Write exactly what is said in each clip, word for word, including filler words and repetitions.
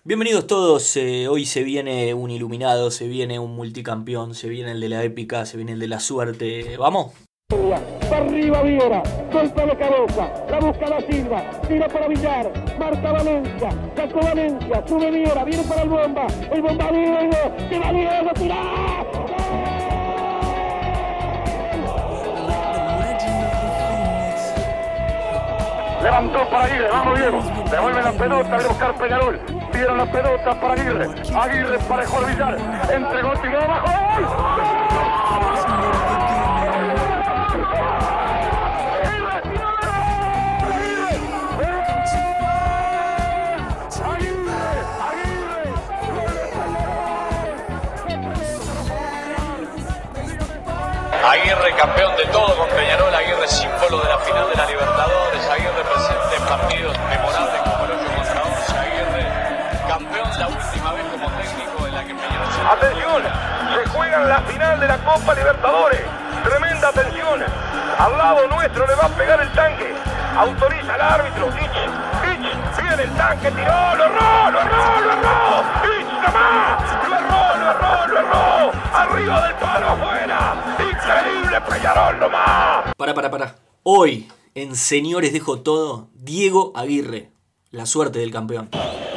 Bienvenidos todos, eh, hoy se viene un iluminado, se viene un multicampeón, se viene el de la épica, se viene el de la suerte. ¿Vamos? Va arriba Viera, golpe de cabeza, la busca la Silva, tira para Villar, marca Valencia, sacó Valencia, sube Viera, viene para el Bomba, el Bomba Diego, tira Diego, tira. Levantó para Aguirre, vamos Diego, devuelve la pelota, de buscar Peñarol, dieron la pelota para Aguirre, Aguirre parejó al Villar, entregó, tiró abajo, ¡gol! Aguirre campeón de todo con Peñarol, Aguirre símbolo de la final de la Libertadores, Aguirre presente en partidos memorables como el ocho contra once, Aguirre campeón la última vez como técnico en la que Peñarol se... Atención, se juega en la final de la Copa Libertadores, tremenda atención, al lado nuestro le va a pegar el tanque, autoriza al árbitro, Ich, Ich, viene el tanque, tiró, lo erró, lo erró, lo erró, Ich nomás, lo erró, lo erró, lo erró, arriba del palo afuera, increíble Peñarol nomás. Para, para, para. Hoy, en Señores Dejo Todo, Diego Aguirre, la suerte del campeón.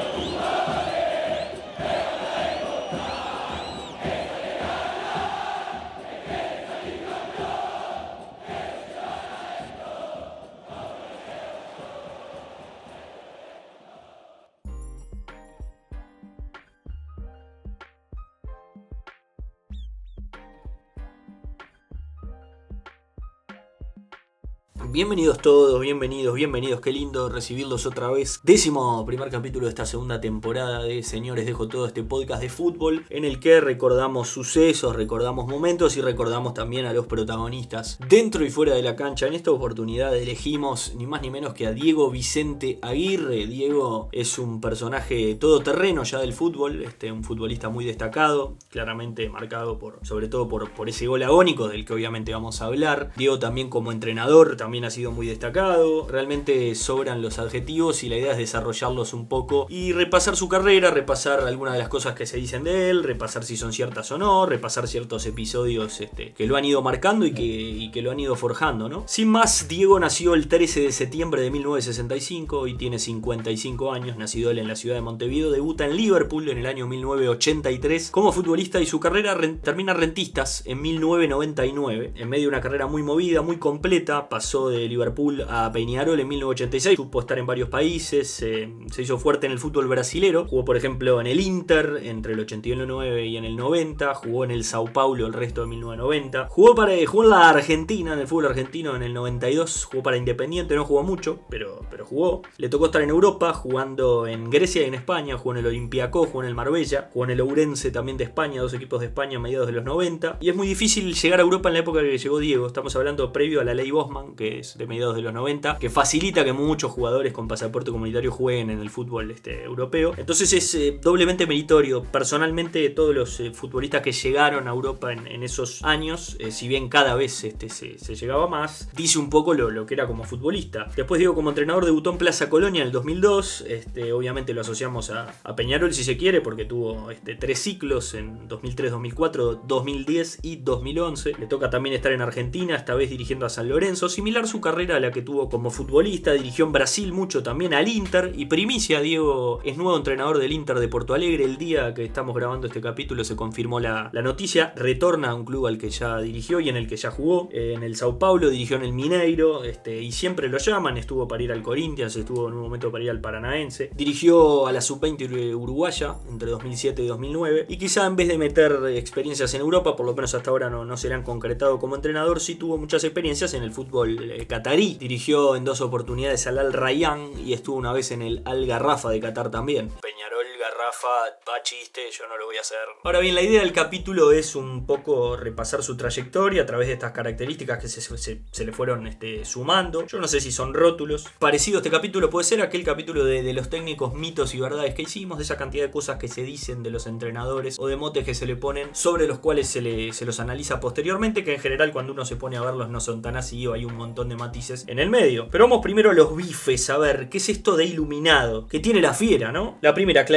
Bienvenidos todos, bienvenidos, bienvenidos, qué lindo recibirlos otra vez. Décimo primer capítulo de esta segunda temporada de Señores Dejo Todo, este podcast de fútbol en el que recordamos sucesos, recordamos momentos y recordamos también a los protagonistas dentro y fuera de la cancha. En esta oportunidad elegimos ni más ni menos que a Diego Vicente Aguirre. Diego es un personaje todoterreno ya del fútbol, este, un futbolista muy destacado, claramente marcado por, sobre todo por, por ese gol agónico del que obviamente vamos a hablar. Diego también como entrenador, también ha sido muy destacado. Realmente sobran los adjetivos y la idea es desarrollarlos un poco y repasar su carrera, repasar algunas de las cosas que se dicen de él, repasar si son ciertas o no, repasar ciertos episodios este, que lo han ido marcando y que, y que lo han ido forjando, ¿no? Sin más, Diego nació el trece de septiembre de mil novecientos sesenta y cinco y tiene cincuenta y cinco años. Nacido él en la ciudad de Montevideo, debuta en Liverpool en el año mil novecientos ochenta y tres como futbolista y su carrera re- termina Rentistas en mil novecientos noventa y nueve. En medio de una carrera muy movida, muy completa, pasó de Liverpool a Peñarol en mil novecientos ochenta y seis, supo estar en varios países, eh, se hizo fuerte en el fútbol brasilero, jugó por ejemplo en el Inter entre el ochenta y nueve y en el noventa, jugó en el Sao Paulo el resto de mil novecientos noventa, jugó, para, jugó en la Argentina, en el fútbol argentino en el noventa y dos, jugó para Independiente, no jugó mucho, pero, pero jugó. Le tocó estar en Europa, jugando en Grecia y en España, jugó en el Olympiacos, jugó en el Marbella, jugó en el Ourense también de España, dos equipos de España a mediados de los noventa, y es muy difícil llegar a Europa en la época que llegó Diego. Estamos hablando previo a la ley Bosman, que es de mediados de los noventa, que facilita que muchos jugadores con pasaporte comunitario jueguen en el fútbol este, europeo. Entonces es eh, doblemente meritorio. Personalmente, todos los eh, futbolistas que llegaron a Europa en, en esos años, eh, si bien cada vez este, se, se llegaba más, dice un poco lo, lo que era como futbolista. Después, Diego como entrenador debutó en Plaza Colonia en el dos mil dos. Este, obviamente lo asociamos a, a Peñarol si se quiere, porque tuvo este, tres ciclos en dos mil tres, dos mil cuatro, dos mil diez y dos mil once. Le toca también estar en Argentina, esta vez dirigiendo a San Lorenzo. Similar su carrera a la que tuvo como futbolista, dirigió en Brasil mucho también al Inter, y primicia, Diego es nuevo entrenador del Inter de Porto Alegre. El día que estamos grabando este capítulo se confirmó la, la noticia, retorna a un club al que ya dirigió y en el que ya jugó, eh, en el Sao Paulo, dirigió en el Mineiro, este, y siempre lo llaman, estuvo para ir al Corinthians, estuvo en un momento para ir al Paranaense, dirigió a la sub veinte uruguaya entre dos mil siete y dos mil nueve, y quizá en vez de meter experiencias en Europa, por lo menos hasta ahora no, no se le han concretado como entrenador, sí tuvo muchas experiencias en el fútbol eh, catarí. Dirigió en dos oportunidades al Al Rayyan y estuvo una vez en el Al Garrafa de Qatar también. Peñarol, Garrafa, va chiste, yo no lo voy a hacer. Ahora bien, la idea del capítulo es un poco repasar su trayectoria a través de estas características que se, se, se le fueron este, sumando. Yo no sé si son rótulos. Parecido a este capítulo puede ser aquel capítulo de, de los técnicos, mitos y verdades que hicimos, de esa cantidad de cosas que se dicen de los entrenadores o de motes que se le ponen, sobre los cuales se, le, se los analiza posteriormente, que en general cuando uno se pone a verlos no son tan así, o hay un montón de matices en el medio. Pero vamos primero a los bifes, a ver, ¿qué es esto de iluminado? Que tiene la fiera, ¿no? La primera, clarita, los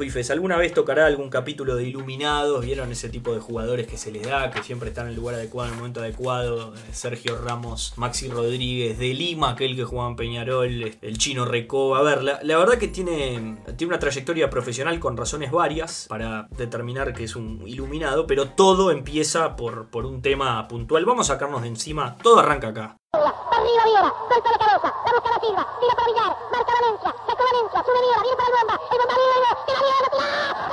bifes. ¿Alguna vez tocará algún capítulo de Iluminados? ¿Vieron ese tipo de jugadores que se les da, que siempre están en el lugar adecuado, en el momento adecuado? Sergio Ramos, Maxi Rodríguez, de Lima, aquel que jugaba en Peñarol, el Chino Recoba. A ver, la, la verdad que tiene, tiene una trayectoria profesional con razones varias para determinar que es un iluminado, pero todo empieza por, por un tema puntual. Vamos a sacarnos de encima, todo arranca acá. Arriba Viola, suelta la cabeza, la busca la Silva, tira para Villar, marca Valencia, saca Valencia, sube Viola, viene para el Bomba, el Bomba viene, tira Viola, tira.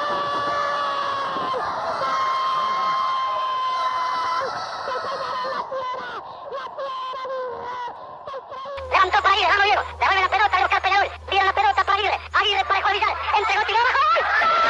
Levantó para Aguirre, vamos Diego, le mueve la pelota, le busca el Peñarol, tira la pelota para Aguirre, Aguirre para Juan Villar, entregó, tiró abajo, ¡gol!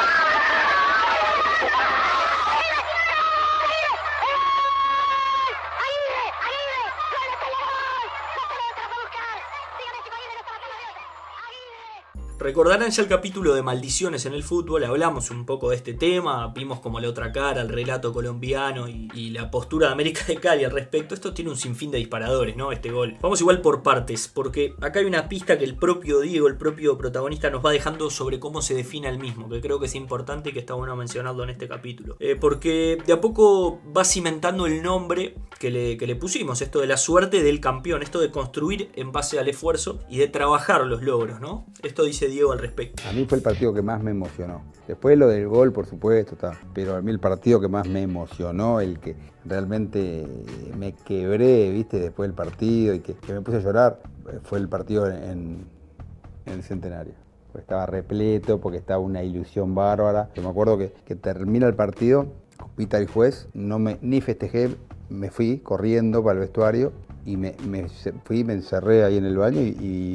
Recordarán ya el capítulo de maldiciones en el fútbol, hablamos un poco de este tema, vimos como la otra cara, el relato colombiano y, y la postura de América de Cali al respecto. Esto tiene un sinfín de disparadores, ¿no? Este gol. Vamos igual por partes, porque acá hay una pista que el propio Diego, el propio protagonista, nos va dejando sobre cómo se define el mismo, que creo que es importante y que está bueno mencionarlo en este capítulo. Eh, porque de a poco va cimentando el nombre que le, que le pusimos, esto de la suerte del campeón, esto de construir en base al esfuerzo y de trabajar los logros, ¿no? Esto dice Diego al respecto. A mí fue el partido que más me emocionó. Después lo del gol, por supuesto, está. Pero a mí el partido que más me emocionó, el que realmente me quebré, viste, después del partido y que, que me puse a llorar, fue el partido en, en el Centenario. Pues estaba repleto, porque estaba una ilusión bárbara. Yo me acuerdo que, que termina el partido, pita el juez, no me, ni festejé, me fui corriendo para el vestuario. Y me, me fui, me encerré ahí en el baño y,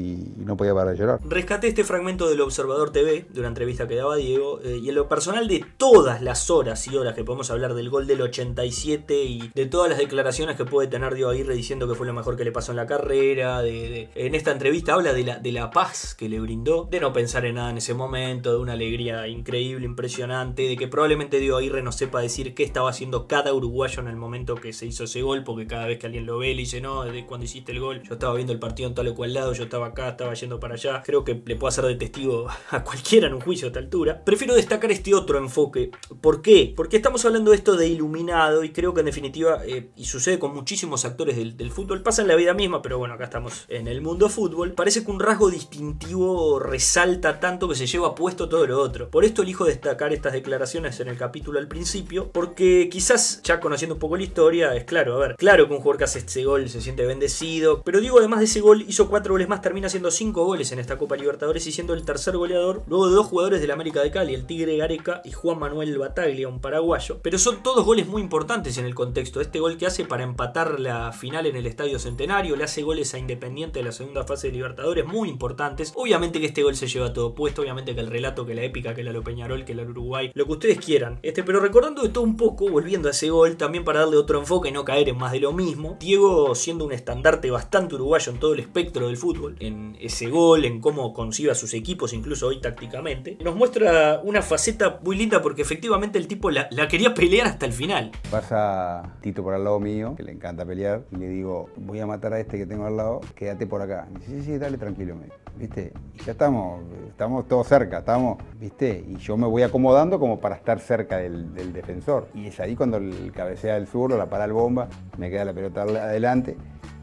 y no podía parar de llorar. Rescaté este fragmento del Observador T V, de una entrevista que daba Diego, eh, y en lo personal de todas las horas y horas que podemos hablar del gol del ochenta y siete y de todas las declaraciones que puede tener Diego Aguirre diciendo que fue lo mejor que le pasó en la carrera, de, de, en esta entrevista habla de la, de la paz que le brindó, de no pensar en nada en ese momento, de una alegría increíble, impresionante, de que probablemente Diego Aguirre no sepa decir qué estaba haciendo cada uruguayo en el momento que se hizo ese gol, porque cada vez que alguien lo ve le dice no, de cuando hiciste el gol, yo estaba viendo el partido en tal o cual lado, yo estaba acá, estaba yendo para allá. Creo que le puedo hacer de testigo a cualquiera en un juicio a esta altura. Prefiero destacar este otro enfoque. ¿Por qué? Porque estamos hablando de esto de iluminado y creo que en definitiva, eh, y sucede con muchísimos actores del, del fútbol, pasa en la vida misma, pero bueno, acá estamos en el mundo fútbol, parece que un rasgo distintivo resalta tanto que se lleva puesto todo lo otro. Por esto elijo destacar estas declaraciones en el capítulo al principio, porque quizás ya conociendo un poco la historia, es claro, a ver, claro que un jugador que hace este gol se siente bendecido, pero Diego además de ese gol hizo cuatro goles más, termina haciendo cinco goles en esta Copa Libertadores y siendo el tercer goleador luego de dos jugadores del América de Cali, el Tigre Gareca y Juan Manuel Bataglia, un paraguayo, pero son todos goles muy importantes en el contexto. Este gol que hace para empatar la final en el Estadio Centenario, le hace goles a Independiente de la segunda fase de Libertadores muy importantes. Obviamente que este gol se lleva todo puesto, obviamente que el relato, que la épica, que la Lo Peñarol, que la Uruguay, lo que ustedes quieran, este, pero recordando de todo un poco, volviendo a ese gol, también para darle otro enfoque y no caer en más de lo mismo, Diego siendo un estandarte bastante uruguayo en todo el espectro del fútbol, en ese gol, en cómo concibe a sus equipos, incluso hoy tácticamente, nos muestra una faceta muy linda porque efectivamente el tipo la, la quería pelear hasta el final. Pasa Tito por al lado mío, que le encanta pelear, y le digo, voy a matar a este que tengo al lado, quédate por acá. Me dice, sí, sí, dale tranquilo, me ¿viste? Y ya estamos, estamos todos cerca, estamos, ¿viste? Y yo me voy acomodando como para estar cerca del, del defensor. Y es ahí cuando el cabecea el zurdo, la para el Bomba, me queda la pelota adelante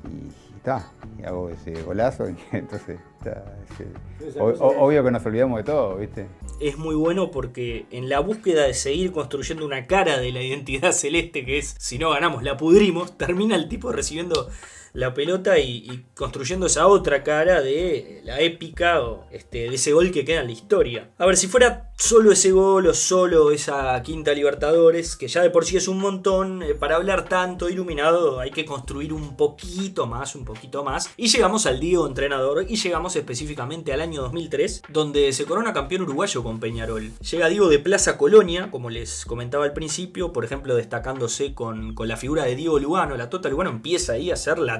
y está, y hago ese golazo y entonces está, ese, o, o, obvio que nos olvidamos de todo, ¿viste? Es muy bueno porque en la búsqueda de seguir construyendo una cara de la identidad celeste, que es si no ganamos la pudrimos, termina el tipo recibiendo la pelota y, y construyendo esa otra cara de la épica o este, de ese gol que queda en la historia. A ver, si fuera solo ese gol o solo esa quinta Libertadores, que ya de por sí es un montón, eh, para hablar tanto iluminado hay que construir un poquito más, un poquito más. Y llegamos al Diego entrenador y llegamos específicamente al año dos mil tres, donde se corona campeón uruguayo con Peñarol. Llega Diego de Plaza Colonia, como les comentaba al principio, por ejemplo destacándose con, con la figura de Diego Lugano. La Tota Lugano empieza ahí a ser la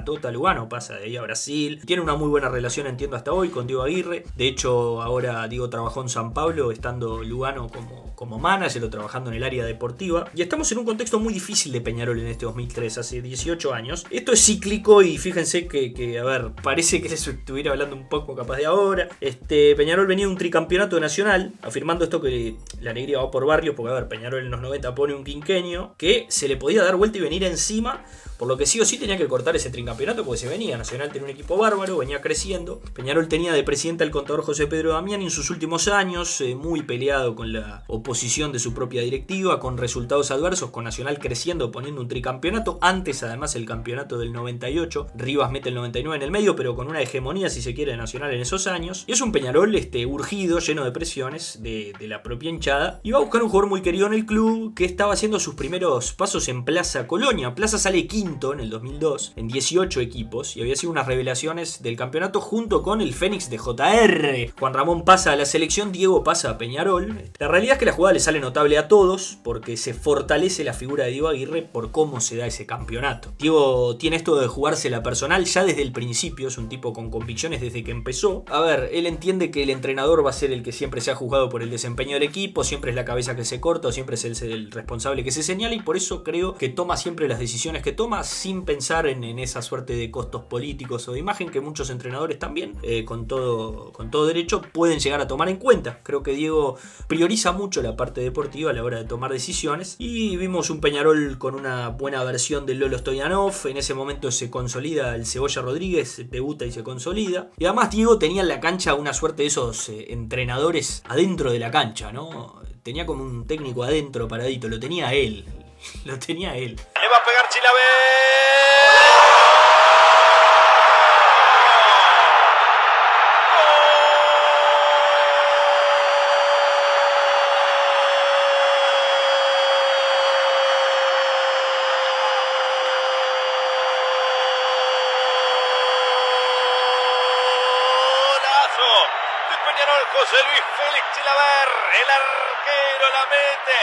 Tota Lugano, pasa de ahí a Brasil. Tiene una muy buena relación, entiendo, hasta hoy con Diego Aguirre. De hecho, ahora Diego trabajó en San Pablo, estando Lugano como, como manager o trabajando en el área deportiva. Y estamos en un contexto muy difícil de Peñarol en este dos mil tres, hace dieciocho años. Esto es cíclico y fíjense que, que a ver, parece que se estuviera hablando un poco capaz de ahora. Este, Peñarol venía de un tricampeonato nacional, afirmando esto que la alegría va por barrios, porque a ver, Peñarol en los noventa pone un quinquenio que se le podía dar vuelta y venir encima, por lo que sí o sí tenía que cortar ese tricampeonato porque se venía. Nacional tenía un equipo bárbaro, venía creciendo. Peñarol tenía de presidente al contador José Pedro Damián y en sus últimos años, eh, muy peleado con la oposición de su propia directiva, con resultados adversos, con Nacional creciendo, poniendo un tricampeonato. Antes, además, el campeonato del noventa y ocho. Rivas mete el noventa y nueve en el medio, pero con una hegemonía, si se quiere, de Nacional en esos años. Y es un Peñarol este, urgido, lleno de presiones de, de la propia hinchada. Y va a buscar un jugador muy querido en el club que estaba haciendo sus primeros pasos en Plaza Colonia. Plaza sale quinto en el dos mil dos, en dieciocho equipos, y había sido unas revelaciones del campeonato junto con el Fénix de J R. Juan Ramón pasa a la selección, Diego pasa a Peñarol. La realidad es que la jugada le sale notable a todos, porque se fortalece la figura de Diego Aguirre por cómo se da ese campeonato. Diego tiene esto de jugarse la personal ya desde el principio, es un tipo con convicciones desde que empezó. A ver, él entiende que el entrenador va a ser el que siempre se ha juzgado por el desempeño del equipo, siempre es la cabeza que se corta o siempre es el, el responsable que se señala, y por eso creo que toma siempre las decisiones que toma sin pensar en, en esa suerte de costos políticos o de imagen que muchos entrenadores también, eh, con, todo, con todo derecho, pueden llegar a tomar en cuenta. Creo que Diego prioriza mucho la parte deportiva a la hora de tomar decisiones, y vimos un Peñarol con una buena versión del Lolo Stoyanov. En ese momento se consolida el Cebolla Rodríguez, debuta y se consolida, y además Diego tenía en la cancha una suerte de esos eh, entrenadores adentro de la cancha, ¿no? Tenía como un técnico adentro paradito, lo tenía él, lo tenía él. Le va a pegar Chilaver. José Luis Félix Chilaver, el arquero la mete.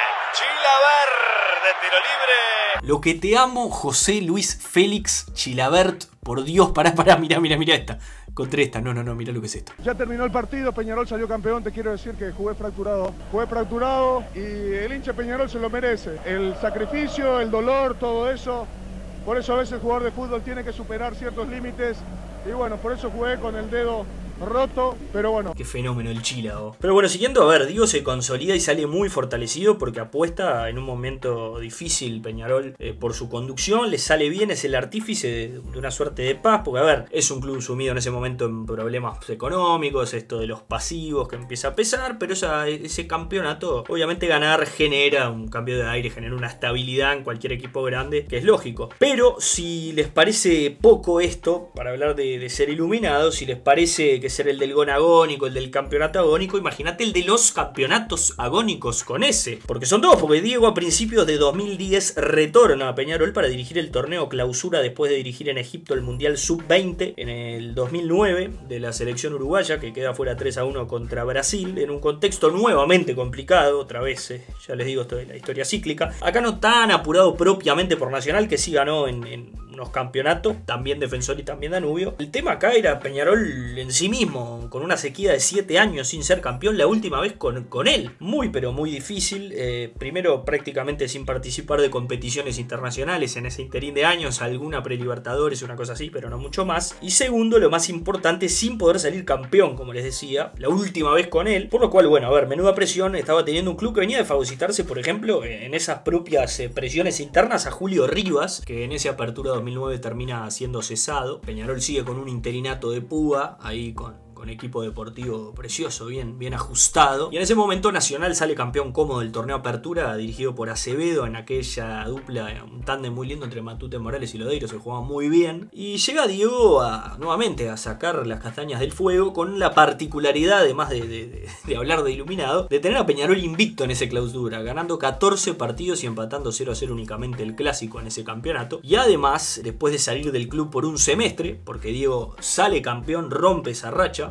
Chilaver de tiro libre. Lo que te amo, José Luis Félix Chilabert. Por Dios, pará, pará, mirá, mirá, mirá esta. Contra esta, no, no, no, mirá lo que es esto. Ya terminó el partido, Peñarol salió campeón, te quiero decir que jugué fracturado. Jugué fracturado y el hincha Peñarol se lo merece. El sacrificio, el dolor, todo eso. Por eso a veces el jugador de fútbol tiene que superar ciertos límites. Y bueno, por eso jugué con el dedo roto, pero bueno. Qué fenómeno el Chila, oh. Pero bueno, siguiendo, a ver, Diego se consolida y sale muy fortalecido porque apuesta en un momento difícil Peñarol eh, por su conducción, le sale bien, es el artífice de, de una suerte de paz, porque a ver, es un club sumido en ese momento en problemas económicos, esto de los pasivos que empieza a pesar, pero esa, ese campeonato, obviamente ganar genera un cambio de aire, genera una estabilidad en cualquier equipo grande, que es lógico. Pero si les parece poco esto, para hablar de, de ser iluminados, si les parece que ser el del gol agónico, el del campeonato agónico, imagínate el de los campeonatos agónicos con ese, porque son dos, porque Diego a principios de dos mil diez retorna a Peñarol para dirigir el torneo clausura después de dirigir en Egipto el Mundial sub veinte en el dos mil nueve de la selección uruguaya, que queda fuera tres a uno contra Brasil, en un contexto nuevamente complicado, otra vez, eh, ya les digo, esto de la historia cíclica, acá no tan apurado propiamente por Nacional, que sí ganó en, en unos campeonatos, también Defensor y también Danubio. El tema acá era Peñarol en sí mismo, con una sequía de siete años sin ser campeón, la última vez con, con él. Muy pero muy difícil, eh, primero prácticamente sin participar de competiciones internacionales en ese interín de años, alguna pre-Libertadores, una cosa así, pero no mucho más. Y segundo, lo más importante, sin poder salir campeón, como les decía, la última vez con él, por lo cual, bueno, a ver, menuda presión estaba teniendo un club que venía de fagocitarse, por ejemplo, en esas propias eh, presiones internas a Julio Rivas, que en esa apertura dos mil nueve termina siendo cesado. Peñarol sigue con un interinato de púa, ahí con con equipo deportivo precioso, bien, bien ajustado. Y en ese momento Nacional sale campeón cómodo del torneo Apertura, dirigido por Acevedo, en aquella dupla, un tándem muy lindo entre Matute Morales y Lodeiro, se jugaba muy bien. Y llega Diego a, nuevamente a sacar las castañas del fuego, con la particularidad, además de, de, de, de hablar de iluminado, de tener a Peñarol invicto en ese clausura, ganando catorce partidos y empatando cero a cero únicamente el clásico en ese campeonato. Y además, después de salir del club por un semestre, porque Diego sale campeón, rompe esa racha,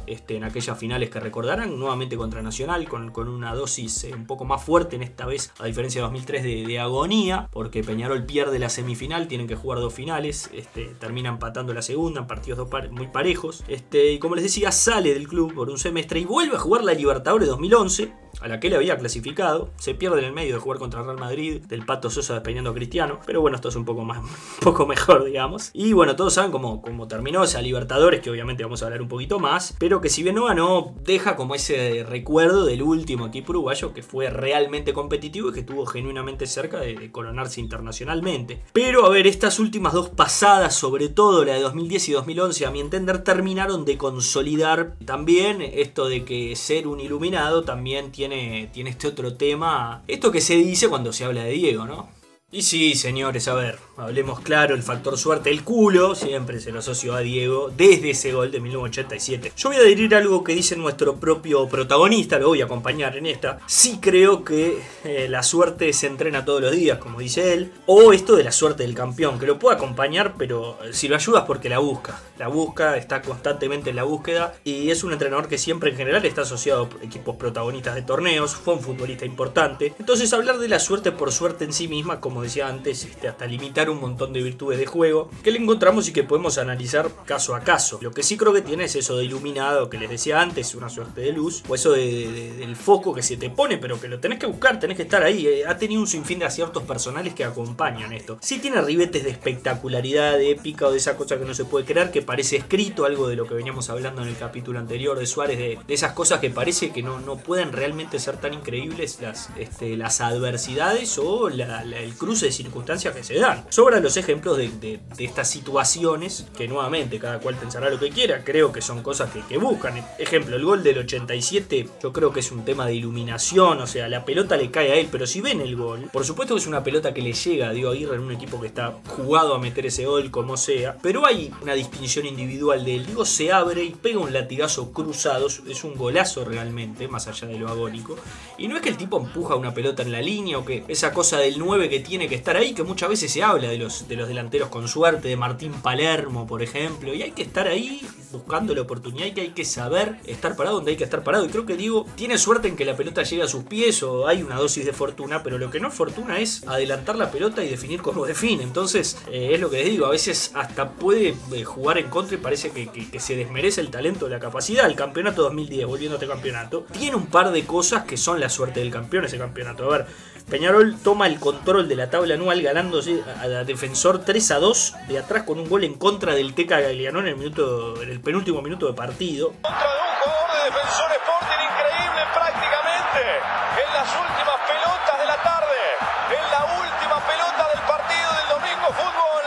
este, en aquellas finales que recordarán, nuevamente contra Nacional, con, con una dosis eh, un poco más fuerte en esta vez, a diferencia de dos mil tres, de, de agonía, porque Peñarol pierde la semifinal, tienen que jugar dos finales, este, termina empatando la segunda, en partidos dos par muy parejos, este, y como les decía, sale del club por un semestre y vuelve a jugar la Libertadores dos mil once, a la que él había clasificado. Se pierde en el medio de jugar contra Real Madrid, del Pato Sosa despeñando a Cristiano, pero bueno, esto es un poco más, un poco mejor, digamos. Y bueno, todos saben cómo, cómo terminó esa Libertadores, que obviamente vamos a hablar un poquito más, pero que si bien no ganó, deja como ese recuerdo del último equipo uruguayo que fue realmente competitivo y que estuvo genuinamente cerca de, de coronarse internacionalmente. Pero a ver, estas últimas dos pasadas, sobre todo la de dos mil diez y dos mil once, a mi entender terminaron de consolidar también esto de que ser un iluminado también tiene Tiene, tiene este otro tema, esto que se dice cuando se habla de Diego, ¿no? Y sí, señores, a ver, hablemos claro, el factor suerte, el culo, siempre se lo asoció a Diego desde ese gol de mil novecientos ochenta y siete. Yo voy a adherir a algo que dice nuestro propio protagonista, lo voy a acompañar en esta. Sí creo que eh, la suerte se entrena todos los días, como dice él, o esto de la suerte del campeón, que lo puede acompañar, pero si lo ayudas porque la busca. La busca, está constantemente en la búsqueda, y es un entrenador que siempre en general está asociado a equipos protagonistas de torneos, fue un futbolista importante. Entonces hablar de la suerte por suerte en sí misma, como decía antes, este, hasta limitar un montón de virtudes de juego que le encontramos y que podemos analizar caso a caso. Lo que sí creo que tiene es eso de iluminado que les decía antes, una suerte de luz, o eso de, de, de, del foco que se te pone, pero que lo tenés que buscar, tenés que estar ahí. Eh, ha tenido un sinfín de aciertos personales que acompañan esto. Sí tiene ribetes de espectacularidad, de épica o de esa cosa que no se puede creer, que parece escrito, algo de lo que veníamos hablando en el capítulo anterior de Suárez, de, de esas cosas que parece que no, no pueden realmente ser tan increíbles las, este, las adversidades o la, la, el cruce de circunstancias que se dan. Sobran los ejemplos de, de, de estas situaciones que nuevamente cada cual pensará lo que quiera, creo que son cosas que, que buscan. Ejemplo, el gol del ochenta y siete yo creo que es un tema de iluminación, o sea, la pelota le cae a él, pero si ven el gol, por supuesto que es una pelota que le llega a Diego Aguirre en un equipo que está jugado a meter ese gol como sea, pero hay una distinción individual de él. Diego se abre y pega un latigazo cruzado, es un golazo realmente, más allá de lo agónico, y no es que el tipo empuja una pelota en la línea o que esa cosa del nueve que tiene que estar ahí, que muchas veces se habla de los, de los delanteros con suerte, de Martín Palermo por ejemplo, y hay que estar ahí buscando la oportunidad y que hay que saber estar parado donde hay que estar parado, y creo que Diego tiene suerte en que la pelota llegue a sus pies o hay una dosis de fortuna, pero lo que no es fortuna es adelantar la pelota y definir cómo define. Entonces eh, es lo que les digo, a veces hasta puede eh, jugar en contra y parece que, que, que se desmerece el talento, la capacidad. El campeonato dos mil diez, volviendo a este campeonato, tiene un par de cosas que son la suerte del campeón ese campeonato. A ver, Peñarol toma el control de la tabla anual ganándose a, a Defensor tres a dos de atrás con un gol en contra del Teca Gaglianó en el, minuto, en el penúltimo minuto de partido. Contra de un jugador de Defensor Sporting increíble prácticamente en las últimas pelotas de la tarde, en la última pelota del partido del domingo fútbol.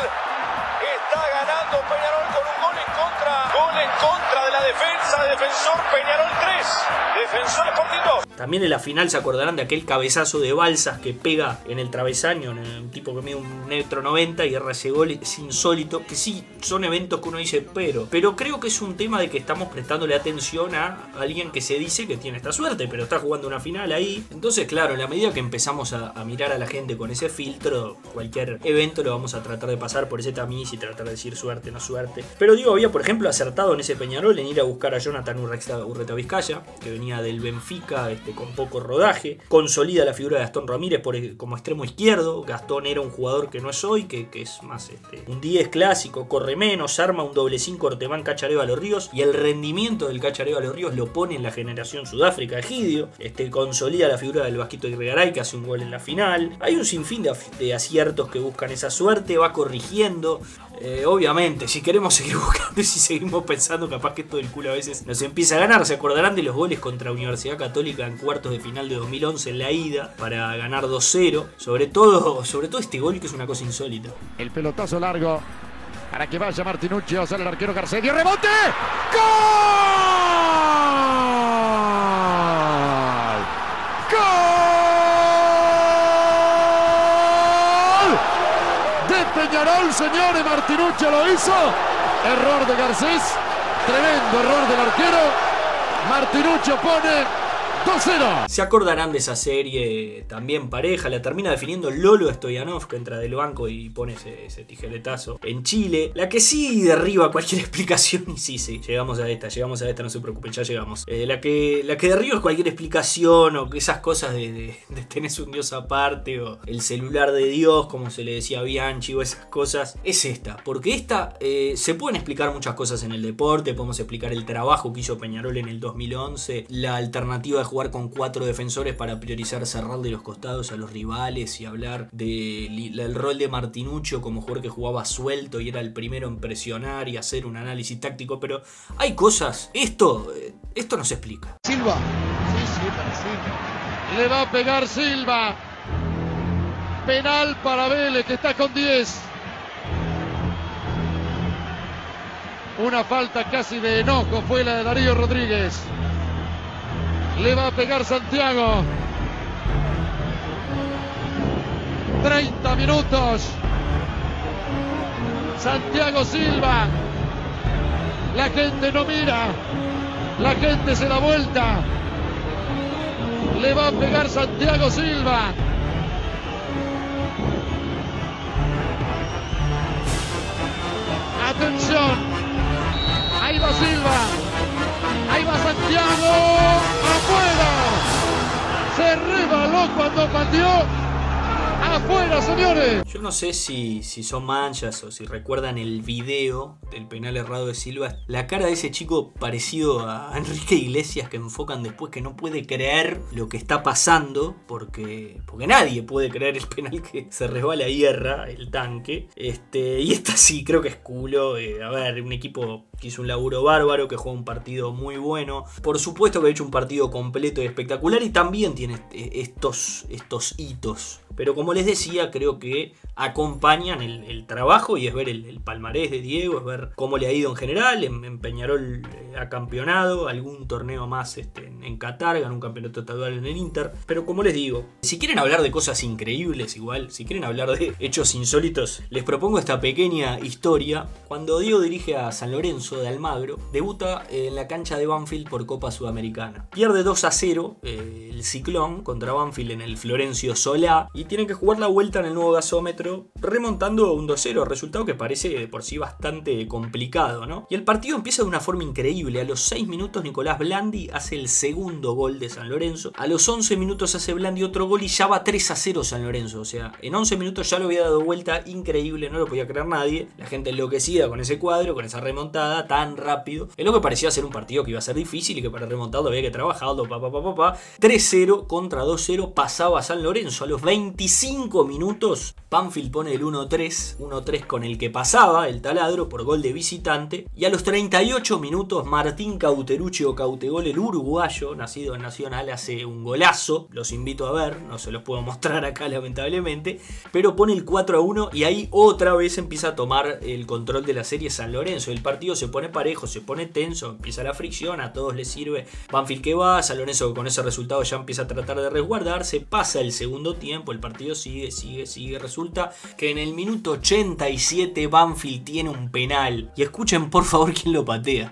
Está ganando Peñarol con un gol en contra, gol en contra de la defensa de Defensor. Peñarol tres, Defensor Sporting dos. También en la final se acordarán de aquel cabezazo de Balsas que pega en el travesaño, en un tipo que mide un metro noventa y erra ese gol. Es insólito, que sí, son eventos que uno dice, pero pero creo que es un tema de que estamos prestándole atención a alguien que se dice que tiene esta suerte, pero está jugando una final ahí. Entonces, claro, en la medida que empezamos a, a mirar a la gente con ese filtro, cualquier evento lo vamos a tratar de pasar por ese tamiz y tratar de decir suerte, no suerte. Pero Diego había, por ejemplo, acertado en ese Peñarol en ir a buscar a Jonathan Urreta Vizcaya, que venía del Benfica, este, con poco rodaje, consolida la figura de Gastón Ramírez por, como extremo izquierdo. Gastón era un jugador que no es hoy, que, que es más este, un diez clásico, corre menos, arma un doble cinco Ortemán Cachareva Los Ríos, y el rendimiento del Cachareva Los Ríos lo pone en la generación Sudáfrica, Egidio, este, consolida la figura del Vasquito Irregaray, que hace un gol en la final. Hay un sinfín de, de aciertos que buscan esa suerte, va corrigiendo. Eh, obviamente, si queremos seguir buscando y si seguimos pensando, capaz que esto del culo a veces nos empieza a ganar. Se acordarán de los goles contra Universidad Católica en cuartos de final de dos mil once en la ida para ganar dos cero. Sobre todo, sobre todo este gol que es una cosa insólita. El pelotazo largo para que vaya Martinucci, sale el arquero Garcetti, rebote. ¡Gol! Peñarol, señores, Martinucci lo hizo. Error de Garcés, tremendo error del arquero. Martinucci pone dos cero. Se acordarán de esa serie también pareja, la termina definiendo Lolo Stoyanov, que entra del banco y pone ese, ese tijeretazo en Chile. La que sí derriba cualquier explicación, y sí, sí, llegamos a esta, llegamos a esta, no se preocupen, ya llegamos. Eh, la, que, la que derriba cualquier explicación o esas cosas de, de, de tenés un dios aparte o el celular de Dios, como se le decía a Bianchi, o esas cosas, es esta. Porque esta, eh, se pueden explicar muchas cosas en el deporte, podemos explicar el trabajo que hizo Peñarol en el dos mil once, la alternativa de jugar con cuatro defensores para priorizar cerrar de los costados a los rivales y hablar del rol de Martinuccio como jugador que jugaba suelto y era el primero en presionar y hacer un análisis táctico, pero hay cosas, esto, esto no se explica. Silva. Sí, sí, para Silva. Le va a pegar Silva. Penal para Vélez, que está con diez. Una falta casi de enojo fue la de Darío Rodríguez. Le va a pegar Santiago. treinta minutos. Santiago Silva. La gente no mira. La gente se da vuelta. Le va a pegar Santiago Silva. Atención. Ahí va Silva. Ahí va Santiago. Afuera. Se rebaló cuando pateó. Afuera, señores. Yo no sé si, si son manchas o si recuerdan el video del penal errado de Silva. La cara de ese chico parecido a Enrique Iglesias, que enfocan después, que no puede creer lo que está pasando, porque, porque nadie puede creer el penal que se resbala y erra el tanque. Este, y esta sí, creo que es culo. Eh, a ver, un equipo que hizo un laburo bárbaro, que jugó un partido muy bueno. Por supuesto que ha hecho un partido completo y espectacular y también tiene estos, estos hitos. Pero como les decía, creo que acompañan el, el trabajo y es ver el, el palmarés de Diego, es ver cómo le ha ido en general. En, en Peñarol eh, ha campeonado, algún torneo más este, en, en Qatar, ganó un campeonato estadual en el Inter. Pero como les digo, si quieren hablar de cosas increíbles igual, si quieren hablar de hechos insólitos, les propongo esta pequeña historia. Cuando Diego dirige a San Lorenzo de Almagro, debuta en la cancha de Banfield por Copa Sudamericana. Pierde dos a cero eh, el Ciclón contra Banfield en el Florencio Solá y tienen que jugar la vuelta en el nuevo gasómetro remontando un dos cero, resultado que parece de por sí bastante complicado, ¿no? Y el partido empieza de una forma increíble. A los seis minutos Nicolás Blandi hace el segundo gol de San Lorenzo. A los once minutos hace Blandi otro gol y ya va tres a cero San Lorenzo. O sea, en once minutos ya lo había dado vuelta, increíble, no lo podía creer nadie. La gente enloquecida con ese cuadro, con esa remontada tan rápido. Es lo que parecía ser un partido que iba a ser difícil y que para remontarlo había que trabajarlo, pa, pa, pa, pa, pa. tres cero contra dos cero pasaba San Lorenzo. A los veinticinco minutos Banfield pone el uno tres, uno tres con el que pasaba el taladro por gol de visitante. Y a los treinta y ocho minutos Martín Cauterucci o Cautegol, el uruguayo, nacido en Nacional, hace un golazo. Los invito a ver, no se los puedo mostrar acá lamentablemente, pero pone el cuatro a uno y ahí otra vez empieza a tomar el control de la serie San Lorenzo. El partido se pone parejo, se pone tenso, empieza la fricción, a todos les sirve. Banfield que va, San Lorenzo con ese resultado ya empieza a tratar de resguardarse, pasa el segundo tiempo, el partido sigue, sigue, sigue. Resulta que en el minuto ochenta y siete Banfield tiene un penal. Y escuchen por favor quién lo patea.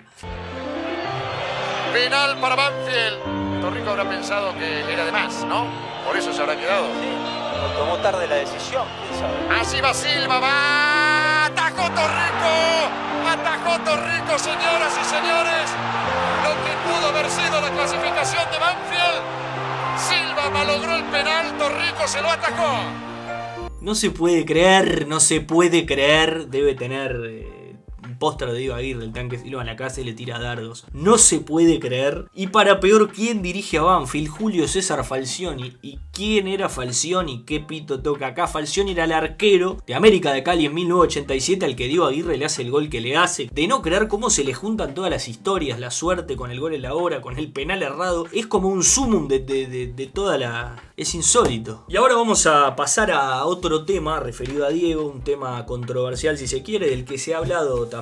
Penal para Banfield. Torrico habrá pensado que era de más, ¿no? Por eso se habrá quedado. Sí, tomó tarde la decisión, quién sabe. Así va Silva, va. Atajó Torrico. Atajó Torrico, señoras y señores. Lo que pudo haber sido la clasificación de Banfield. Silva malogró el penal, Torrico se lo atajó. No se puede creer, no se puede creer. Debe tener eh, un póster de Diego Aguirre, el tanque Silva en la casa y le tira dardos. No se puede creer. Y para peor, ¿quién dirige a Banfield? Julio César Falcioni. ¿Y quién era Falcioni? ¿Qué pito toca acá? Falcioni era el arquero de América de Cali en mil novecientos ochenta y siete al que Diego Aguirre le hace el gol que le hace. De no creer cómo se le juntan todas las historias, la suerte con el gol en la hora, con el penal errado. Es como un sumum de, de, de, de toda la... Es insólito. Y ahora vamos a pasar a otro tema referido a Diego, un tema controversial si se quiere, del que se ha hablado también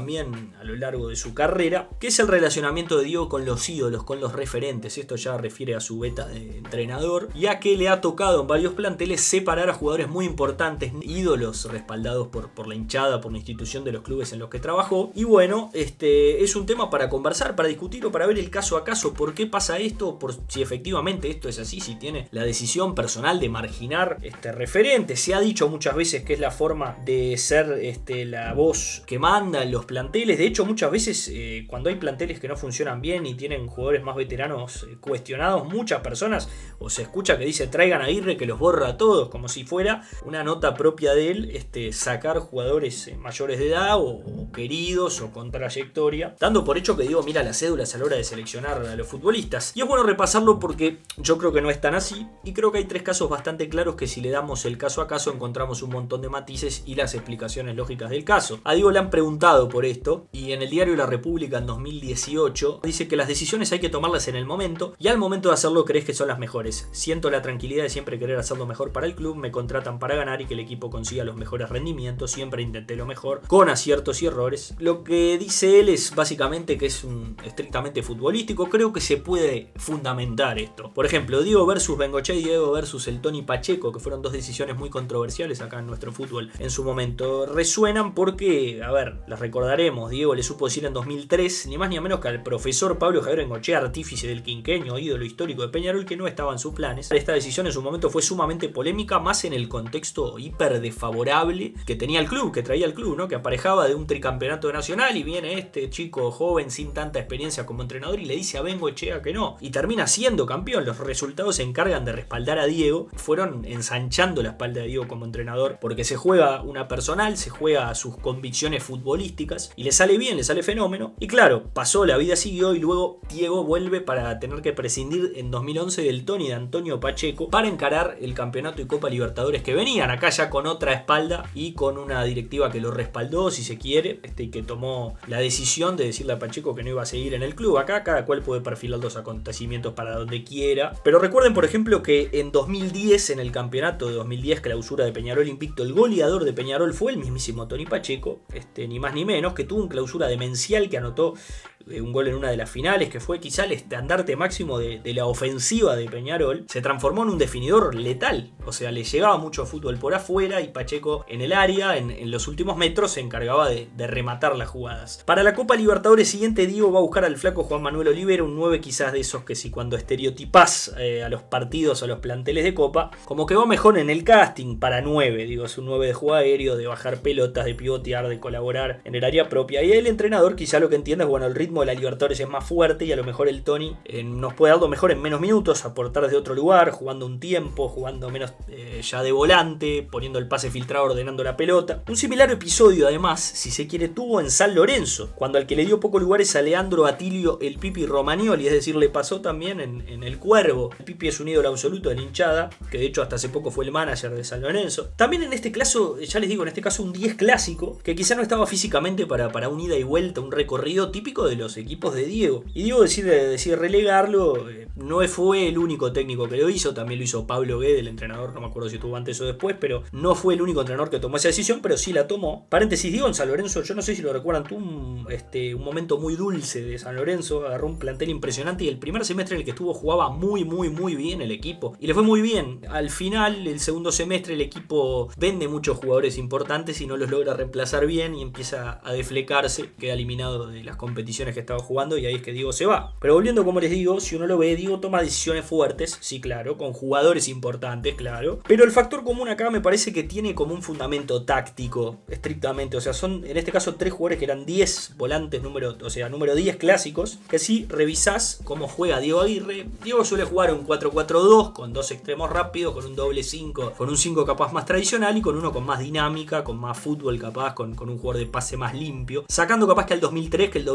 también a lo largo de su carrera, que es el relacionamiento de Diego con los ídolos, con los referentes. Esto ya refiere a su beta de entrenador, ya que le ha tocado en varios planteles separar a jugadores muy importantes, ídolos respaldados por, por la hinchada, por la institución de los clubes en los que trabajó. Y bueno, este es un tema para conversar, para discutir o para ver el caso a caso, por qué pasa esto, por si efectivamente esto es así, si tiene la decisión personal de marginar este referente. Se ha dicho muchas veces que es la forma de ser este, la voz que manda en los planteles. De hecho, muchas veces eh, cuando hay planteles que no funcionan bien y tienen jugadores más veteranos eh, cuestionados, muchas personas o se escucha que dice traigan a Aguirre que los borra a todos, como si fuera una nota propia de él este, sacar jugadores eh, mayores de edad o, o queridos o con trayectoria, dando por hecho que Diego mira las cédulas a la hora de seleccionar a los futbolistas. Y es bueno repasarlo porque yo creo que no es tan así y creo que hay tres casos bastante claros que si le damos el caso a caso encontramos un montón de matices y las explicaciones lógicas del caso. A Diego le han preguntado por esto y en el diario La República en dos mil dieciocho dice que las decisiones hay que tomarlas en el momento y al momento de hacerlo crees que son las mejores. Siento la tranquilidad de siempre querer hacerlo mejor para el club, me contratan para ganar y que el equipo consiga los mejores rendimientos, siempre intenté lo mejor, con aciertos y errores. Lo que dice él es básicamente que es un estrictamente futbolístico. Creo que se puede fundamentar esto. Por ejemplo, Diego versus Bengochea y Diego versus el Tony Pacheco, que fueron dos decisiones muy controversiales acá en nuestro fútbol en su momento, resuenan porque, a ver, las recordaremos. Diego le supo decir en dos mil tres, ni más ni menos que al profesor Pablo Javier Bengochea, artífice del quinqueño, ídolo histórico de Peñarol, que no estaba en sus planes. Esta decisión en su momento fue sumamente polémica, más en el contexto hiper desfavorable que tenía el club, que traía el club, ¿no? Que aparejaba de un tricampeonato nacional y viene este chico joven sin tanta experiencia como entrenador y le dice a Bengochea que no. Y termina siendo campeón. Los resultados se encargan de respaldar a Diego. Fueron ensanchando la espalda de Diego como entrenador porque se juega una personal, se juega a sus convicciones futbolísticas y le sale bien, le sale fenómeno. Y claro, pasó, la vida siguió y luego Diego vuelve para tener que prescindir en dos mil once del Tony de Antonio Pacheco para encarar el campeonato y Copa Libertadores que venían acá ya con otra espalda y con una directiva que lo respaldó, si se quiere, este, y que tomó la decisión de decirle a Pacheco que no iba a seguir en el club. Acá cada cual puede perfilar los acontecimientos para donde quiera. Pero recuerden, por ejemplo, que en dos mil diez, en el campeonato de dos mil diez, clausura de Peñarol invicto, el goleador de Peñarol fue el mismísimo Tony Pacheco, este, ni más ni menos, que tuvo un clausura demencial, que anotó un gol en una de las finales, que fue quizá el estandarte máximo de, de la ofensiva de Peñarol. Se transformó en un definidor letal, o sea, le llegaba mucho fútbol por afuera y Pacheco en el área, en, en los últimos metros, se encargaba de, de rematar las jugadas. Para la Copa Libertadores siguiente, Diego va a buscar al flaco Juan Manuel Olivera, un nueve quizás de esos que si cuando estereotipás eh, a los partidos, a los planteles de Copa, como que va mejor en el casting para nueve, digo, es un nueve de juego aéreo, de bajar pelotas, de pivotear, de colaborar en el área propia, y el entrenador quizá lo que entiende es, bueno, el ritmo de la Libertadores es más fuerte y a lo mejor el Tony eh, nos puede dar lo mejor en menos minutos, aportar desde otro lugar, jugando un tiempo, jugando menos eh, ya de volante, poniendo el pase filtrado, ordenando la pelota. Un similar episodio además, si se quiere, tuvo en San Lorenzo, cuando al que le dio pocos lugares a Leandro Atilio el Pipi Romagnoli, es decir, le pasó también en, en el Cuervo. El Pipi es un ídolo absoluto de la hinchada, que de hecho hasta hace poco fue el manager de San Lorenzo. También en este caso, ya les digo, en este caso un diez clásico, que quizá no estaba físicamente para, para un ida y vuelta, un recorrido típico de los equipos de Diego. Y Diego decide, decide relegarlo. Eh, no fue el único técnico que lo hizo, también lo hizo Pablo Guede, el entrenador, no me acuerdo si estuvo antes o después, pero no fue el único entrenador que tomó esa decisión, pero sí la tomó. Paréntesis, Diego en San Lorenzo, yo no sé si lo recuerdan, tuvo un, este, un momento muy dulce de San Lorenzo, agarró un plantel impresionante y el primer semestre en el que estuvo jugaba muy muy muy bien el equipo y le fue muy bien. Al final, el segundo semestre, el equipo vende muchos jugadores importantes y no los logra reemplazar bien y empieza a deflecarse, queda eliminado de las competiciones que estaba jugando y ahí es que Diego se va. Pero volviendo, como les digo, si uno lo ve, Diego toma decisiones fuertes, sí, claro, con jugadores importantes, claro, pero el factor común acá me parece que tiene como un fundamento táctico, estrictamente, o sea, son en este caso tres jugadores que eran diez volantes, número, o sea, número diez clásicos, que si revisás cómo juega Diego Aguirre, Diego suele jugar un cuatro cuatro dos, con dos extremos rápidos, con un doble cinco, con un cinco capaz más tradicional y con uno con más dinámica, con más fútbol capaz, con, con un jugador de pase más limpio, sacando capaz que al dos mil tres, que el doble cinco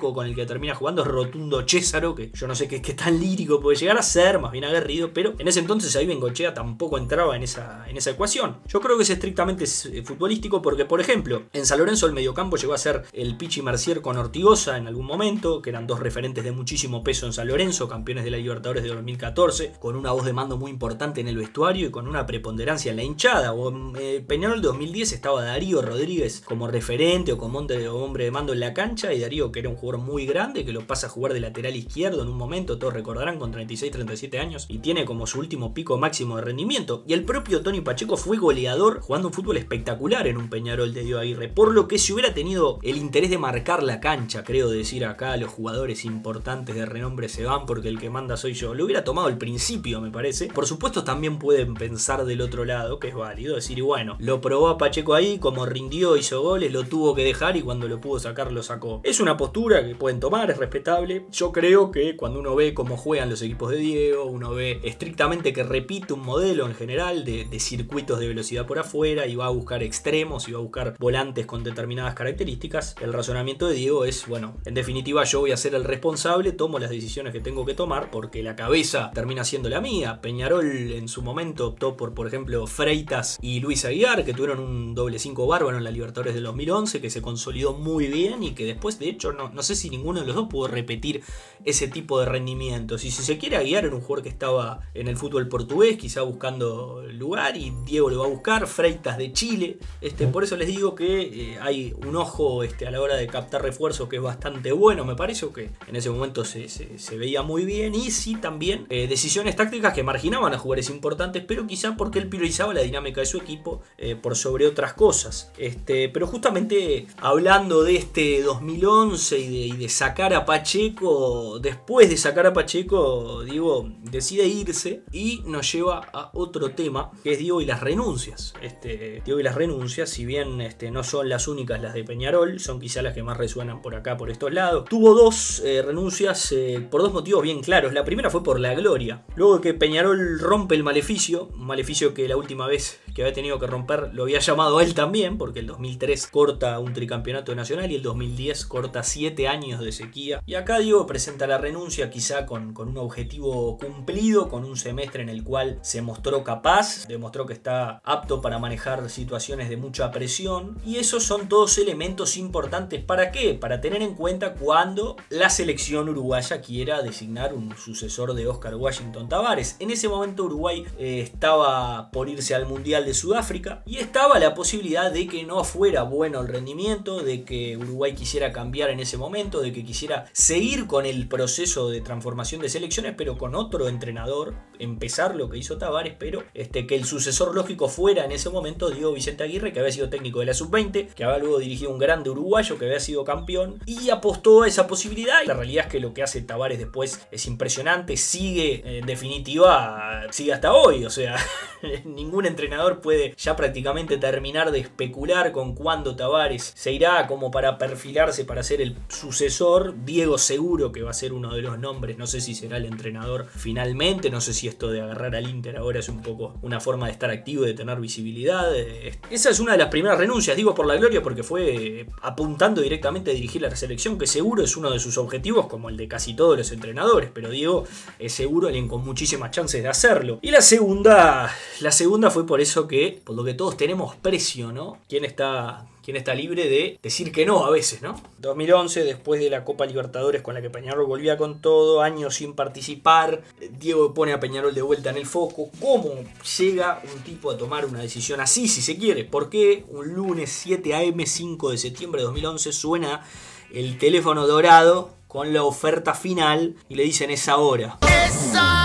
cinco con el que termina jugando es Rotundo Césaro, que yo no sé qué, qué tan lírico puede llegar a ser, más bien aguerrido, pero en ese entonces ahí Bengochea tampoco entraba en esa, en esa ecuación. Yo creo que es estrictamente futbolístico porque, por ejemplo, en San Lorenzo el mediocampo llegó a ser el Pichi Mercier con Ortigosa en algún momento, que eran dos referentes de muchísimo peso en San Lorenzo, campeones de la Libertadores de dos mil catorce, con una voz de mando muy importante en el vestuario y con una preponderancia en la hinchada. O en eh, Peñarol dos mil diez estaba Darío Rodríguez como referente o como hombre de mando en la cancha, y Darío, que era un jugador muy grande, que lo pasa a jugar de lateral izquierdo en un momento, todos recordarán, con treinta y seis treinta y siete años, y tiene como su último pico máximo de rendimiento. Y el propio Tony Pacheco fue goleador jugando un fútbol espectacular en un Peñarol de Diego Aguirre, por lo que si hubiera tenido el interés de marcar la cancha, creo decir acá, los jugadores importantes de renombre se van porque el que manda soy yo, lo hubiera tomado al principio, me parece. Por supuesto también pueden pensar del otro lado, que es válido, decir, y bueno, lo probó a Pacheco ahí, como rindió, hizo goles, lo tuvo que dejar y cuando lo pudo sacar, lo sacó. Es una postura que pueden tomar, es respetable. Yo creo que cuando uno ve cómo juegan los equipos de Diego, uno ve estrictamente que repite un modelo en general de, de circuitos de velocidad por afuera y va a buscar extremos y va a buscar volantes con determinadas características. El razonamiento de Diego es, bueno, en definitiva yo voy a ser el responsable, tomo las decisiones que tengo que tomar porque la cabeza termina siendo la mía. Peñarol en su momento optó por, por ejemplo, Freitas y Luis Aguiar, que tuvieron un doble cinco bárbaro en la Libertadores del dos mil once, que se consolidó muy bien y que después, de hecho, no, no sé si ninguno de los dos pudo repetir ese tipo de rendimientos. Y si se quiere, Aguiar era un jugador que estaba en el fútbol portugués, quizá buscando lugar, y Diego lo va a buscar. Freitas de Chile, este, por eso les digo que eh, hay un ojo este, a la hora de captar refuerzos que es bastante bueno, me parece, que en ese momento se, se, se veía muy bien. Y sí, también eh, decisiones tácticas que marginaban a jugadores importantes, pero quizá porque él priorizaba la dinámica de su equipo eh, por sobre otras cosas. Este, pero justamente hablando de este dos mil once y de, y de sacar a Pacheco, después de sacar a Pacheco, Diego decide irse y nos lleva a otro tema, que es Diego y las renuncias. Este, Diego y las renuncias, si bien este, no son las únicas las de Peñarol, son quizá las que más resuenan por acá, por estos lados. Tuvo dos eh, renuncias eh, por dos motivos bien claros. La primera fue por la gloria. Luego de que Peñarol rompe el maleficio, un maleficio que la última vez que había tenido que romper lo había llamado a él también, porque el dos mil tres corta un tricampeonato nacional y el dos mil diez corta siete años de sequía. Y acá Diego presenta la renuncia quizá con, con un objetivo cumplido, con un semestre en el cual se mostró capaz, demostró que está apto para manejar situaciones de mucha presión, y esos son todos elementos importantes. ¿Para qué? Para tener en cuenta cuando la selección uruguaya quiera designar un sucesor de Oscar Washington Tabárez. En ese momento Uruguay eh, estaba por irse al Mundial de Sudáfrica y estaba la posibilidad de que no fuera bueno el rendimiento, de que Uruguay quisiera cambiar en ese momento, de que quisiera seguir con el proceso de transformación de selecciones, pero con otro entrenador, empezar lo que hizo Tabárez, pero este, que el sucesor lógico fuera en ese momento Diego Vicente Aguirre, que había sido técnico de la sub veinte, que había luego dirigido un grande uruguayo, que había sido campeón, y apostó a esa posibilidad. Y la realidad es que lo que hace Tabárez después es impresionante, sigue, en definitiva, sigue hasta hoy, o sea, ningún entrenador puede ya prácticamente terminar de especular con cuándo Tabárez se irá, como para perfilarse para ser el sucesor. Diego seguro que va a ser uno de los nombres, no sé si será el entrenador finalmente, no sé si esto de agarrar al Inter ahora es un poco una forma de estar activo y de tener visibilidad. Esa es una de las primeras renuncias, digo por la gloria, porque fue apuntando directamente a dirigir la selección, que seguro es uno de sus objetivos, como el de casi todos los entrenadores, pero Diego es seguro alguien con muchísimas chances de hacerlo. Y la segunda, la segunda fue por eso que, por lo que todos tenemos precio, ¿no? ¿Quién está... ¿Quién está libre de decir que no a veces, no? dos mil once, después de la Copa Libertadores con la que Peñarol volvía con todo, años sin participar, Diego pone a Peñarol de vuelta en el foco. ¿Cómo llega un tipo a tomar una decisión así, si se quiere? ¿Por qué un lunes siete a eme, cinco de septiembre de dos mil once, suena el teléfono dorado con la oferta final y le dicen esa hora? ¡Esa!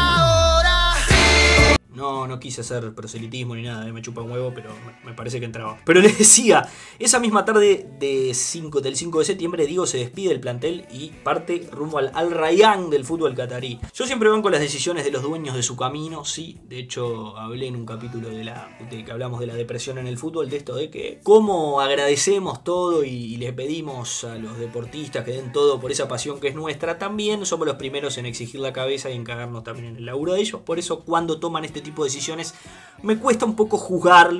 No, no quise hacer proselitismo ni nada, me chupa un huevo, pero me parece que entraba. Pero les decía, esa misma tarde de cinco, del cinco de septiembre, Diego se despide del plantel y parte rumbo al Al Rayyan del fútbol catarí. Yo siempre banco las decisiones de los dueños de su camino, sí. De hecho, hablé en un capítulo de la de que hablamos de la depresión en el fútbol, de esto de que cómo agradecemos todo y, y les pedimos a los deportistas que den todo por esa pasión que es nuestra, también somos los primeros en exigir la cabeza y en cagarnos también en el laburo de ellos. Por eso, cuando toman este tipo de decisiones me cuesta un poco juzgarlos,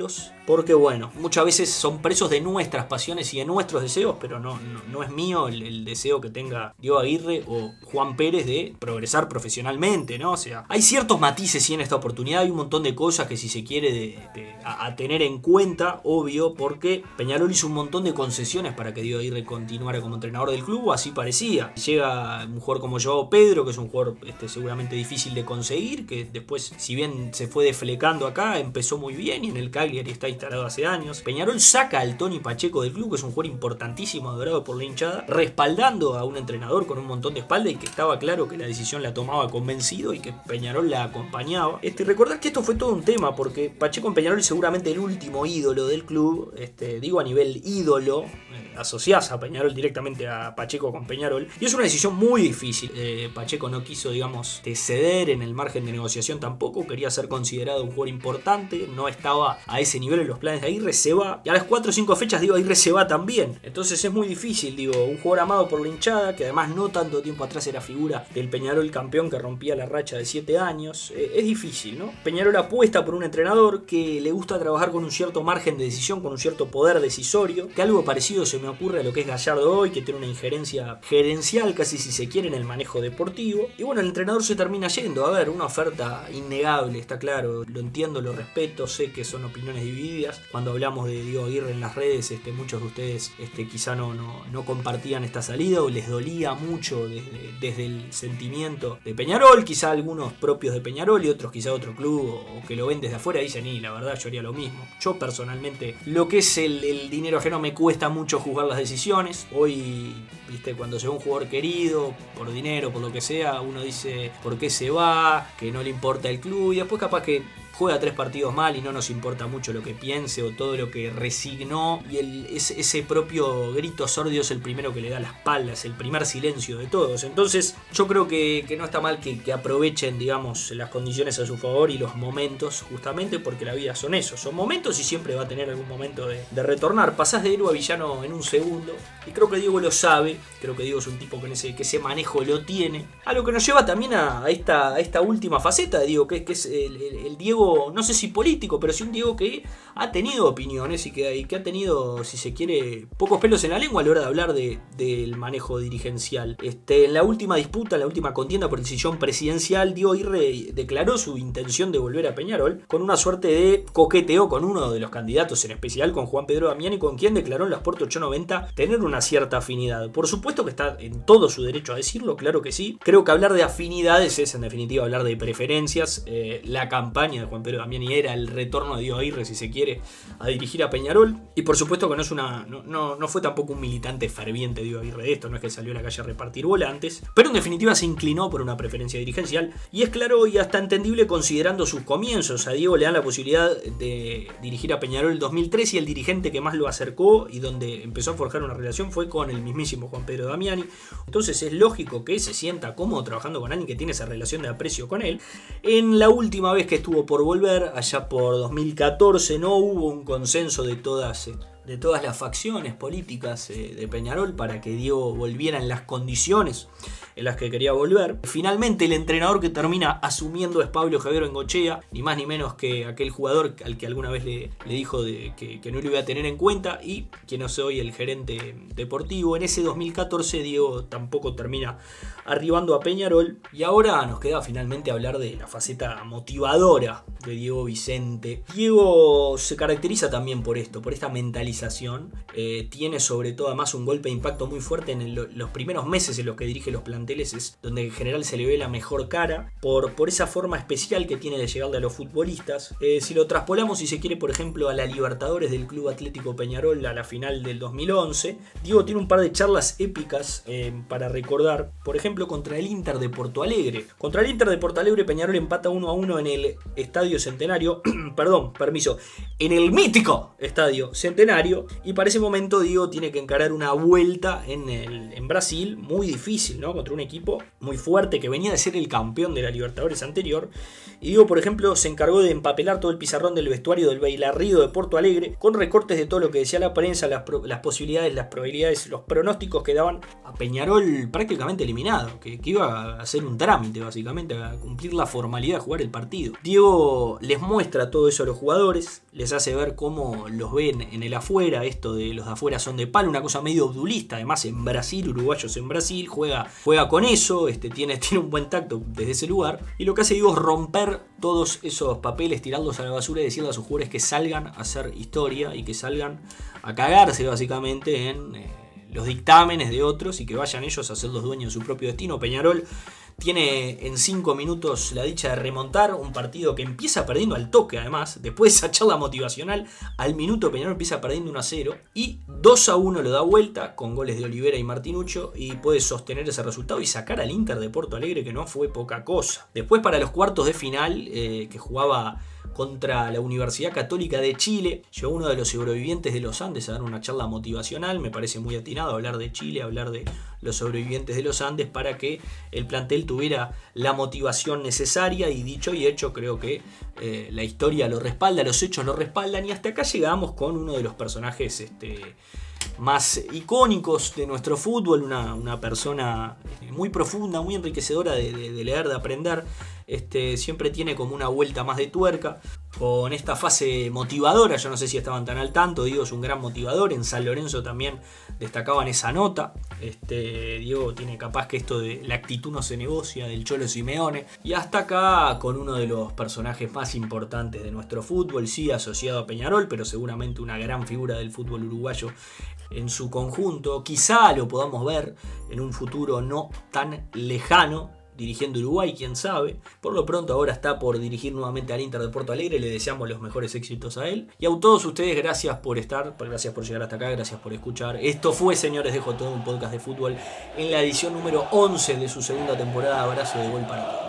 porque bueno, muchas veces son presos de nuestras pasiones y de nuestros deseos, pero no, no, no es mío el, el deseo que tenga Diego Aguirre o Juan Pérez de progresar profesionalmente, ¿no? O sea, hay ciertos matices sí en esta oportunidad, hay un montón de cosas que si se quiere de, de, a, a tener en cuenta, obvio, porque Peñarol hizo un montón de concesiones para que Diego Aguirre continuara como entrenador del club, o así parecía. Llega un jugador como Joao Pedro, que es un jugador este, seguramente difícil de conseguir, que después, si bien se fue desflecando acá, empezó muy bien y en el Cagliari está instalado hace años. Peñarol saca al Tony Pacheco del club, que es un jugador importantísimo, adorado por la hinchada, respaldando a un entrenador con un montón de espalda y que estaba claro que la decisión la tomaba convencido y que Peñarol la acompañaba. Este, recordar que esto fue todo un tema, porque Pacheco en Peñarol es seguramente el último ídolo del club, este, digo a nivel ídolo, eh, asociás a Peñarol directamente a Pacheco con Peñarol, y es una decisión muy difícil. eh, Pacheco no quiso, digamos, ceder en el margen de negociación tampoco, quería ser considerado un jugador importante, no estaba a ese nivel en los planes de Aguirre, se va, y a las cuatro o cinco fechas, digo, Aguirre se va también, entonces es muy difícil, digo, un jugador amado por la hinchada, que además no tanto tiempo atrás era figura del Peñarol campeón que rompía la racha de siete años, eh, es difícil, ¿no? Peñarol apuesta por un entrenador que le gusta trabajar con un cierto margen de decisión, con un cierto poder decisorio, que algo parecido se me ocurre a lo que es Gallardo hoy, que tiene una injerencia gerencial, casi si se quiere, en el manejo deportivo, y bueno, el entrenador se termina yendo, a ver, una oferta innegable, está claro, lo entiendo, lo respeto, sé que son opiniones divididas, cuando hablamos de Diego Aguirre en las redes, este, muchos de ustedes este, quizá no, no, no compartían esta salida o les dolía mucho desde, desde el sentimiento de Peñarol, quizá algunos propios de Peñarol y otros quizá otro club o, o que lo ven desde afuera dicen, y la verdad yo haría lo mismo. Yo personalmente, lo que es el, el dinero ajeno me cuesta mucho juzgar las decisiones. Hoy, viste, cuando se va un jugador querido, por dinero, por lo que sea, uno dice por qué se va, que no le importa el club, y después capaz que juega tres partidos mal y no nos importa mucho lo que piense o todo lo que resignó, y el, ese, ese propio grito sordio es el primero que le da la espalda, es el primer silencio de todos. Entonces yo creo que, que no está mal que, que aprovechen, digamos, las condiciones a su favor y los momentos, justamente porque la vida son esos, son momentos y siempre va a tener algún momento de, de retornar. Pasás de héroe a villano en un segundo y creo que Diego lo sabe, creo que Diego es un tipo que ese, que ese manejo lo tiene, a lo que nos lleva también a, a, esta, a esta última faceta de Diego, que, que es el, el, el Diego, no sé si político, pero sí un Diego que ha tenido opiniones y que, y que ha tenido, si se quiere, pocos pelos en la lengua a la hora de hablar de, del manejo dirigencial. Este, en la última disputa, en la última contienda por el sillón presidencial, Diego Aguirre declaró su intención de volver a Peñarol con una suerte de coqueteo con uno de los candidatos, en especial con Juan Pedro Damiani, con quien declaró en la Sport ochocientos noventa tener una cierta afinidad. Por supuesto que está en todo su derecho a decirlo, claro que sí. Creo que hablar de afinidades es en definitiva hablar de preferencias. Eh, la campaña de Juan Pedro Damiani era el retorno de Diego Aguirre, si se quiere, a dirigir a Peñarol, y por supuesto que no es una no, no, no fue tampoco un militante ferviente Diego Aguirre de esto, no es que salió a la calle a repartir volantes, pero en definitiva se inclinó por una preferencia dirigencial, y es claro y hasta entendible considerando sus comienzos. A Diego le dan la posibilidad de dirigir a Peñarol el dos mil tres y el dirigente que más lo acercó y donde empezó a forjar una relación fue con el mismísimo Juan Pedro Damiani. Entonces es lógico que se sienta cómodo trabajando con alguien que tiene esa relación de aprecio con él. En la última vez que estuvo por volver, allá por dos mil catorce, no hubo un consenso de todas, de todas las facciones políticas de Peñarol para que Diego volviera en las condiciones en las que quería volver. Finalmente el entrenador que termina asumiendo es Pablo Javier Bengochea, ni más ni menos que aquel jugador al que alguna vez le, le dijo de, que, que no lo iba a tener en cuenta y que no soy el gerente deportivo. En ese dos mil catorce Diego tampoco termina arribando a Peñarol, y ahora nos queda finalmente hablar de la faceta motivadora de Diego Vicente. Diego se caracteriza también por esto, por esta mentalización. Eh, tiene sobre todo además un golpe de impacto muy fuerte en el, los primeros meses en los que dirige los planteles, es donde en general se le ve la mejor cara por, por esa forma especial que tiene de llegarle a los futbolistas. Eh, si lo traspolamos, si se quiere, por ejemplo, a la Libertadores del Club Atlético Peñarol, a la final del dos mil once, Diego tiene un par de charlas épicas eh, para recordar, por ejemplo, contra el Inter de Porto Alegre. Contra el Inter de Porto Alegre, Peñarol empata uno a uno en el Estadio Centenario, perdón, permiso, en el mítico Estadio Centenario, y para ese momento Diego tiene que encarar una vuelta en, el, en Brasil, muy difícil, ¿no? Contra un equipo muy fuerte que venía de ser el campeón de la Libertadores anterior. Y Diego, por ejemplo, se encargó de empapelar todo el pizarrón del vestuario del Bailarrío de Porto Alegre, con recortes de todo lo que decía la prensa, las, pro, las posibilidades, las probabilidades, los pronósticos que daban a Peñarol prácticamente eliminado, que, que iba a hacer un trámite básicamente, a cumplir la formalidad de jugar el partido. Diego les muestra todo eso a los jugadores, les hace ver cómo los ven en el afuera, esto de los de afuera son de palo, una cosa medio obdulista, además en Brasil, uruguayos en Brasil, juega, juega con eso, este, tiene, tiene un buen tacto desde ese lugar, y lo que hace Diego es romper todos esos papeles, tirarlos a la basura y decirle a sus jugadores que salgan a hacer historia y que salgan a cagarse básicamente en eh, los dictámenes de otros y que vayan ellos a ser los dueños de su propio destino. Peñarol tiene en cinco minutos la dicha de remontar un partido que empieza perdiendo al toque, además. Después de esa charla motivacional, al minuto Peñarol empieza perdiendo uno a cero. Y dos a uno lo da vuelta con goles de Olivera y Martinuccio. Y puede sostener ese resultado y sacar al Inter de Porto Alegre, que no fue poca cosa. Después, para los cuartos de final, eh, que jugaba contra la Universidad Católica de Chile, llegó uno de los sobrevivientes de los Andes a dar una charla motivacional. Me parece muy atinado hablar de Chile, hablar de los sobrevivientes de los Andes, para que el plantel tuviera la motivación necesaria, y dicho y hecho, creo que eh, la historia lo respalda, los hechos lo respaldan, y hasta acá llegamos con uno de los personajes este, más icónicos de nuestro fútbol, una, una persona muy profunda, muy enriquecedora de, de, de leer, de aprender. Este, siempre tiene como una vuelta más de tuerca con esta fase motivadora. Yo no sé si estaban tan al tanto. Diego es un gran motivador. En San Lorenzo también destacaban esa nota. Este, Diego tiene capaz que esto de la actitud no se negocia, del Cholo Simeone. Y hasta acá con uno de los personajes más importantes de nuestro fútbol, sí asociado a Peñarol, pero seguramente una gran figura del fútbol uruguayo en su conjunto. Quizá lo podamos ver en un futuro no tan lejano dirigiendo Uruguay, quién sabe. Por lo pronto ahora está por dirigir nuevamente al Inter de Porto Alegre. Le deseamos los mejores éxitos a él. Y a todos ustedes, gracias por estar, gracias por llegar hasta acá, gracias por escuchar. Esto fue, señores, Dejo Todo, un podcast de fútbol en la edición número once de su segunda temporada. Abrazo de gol para todos.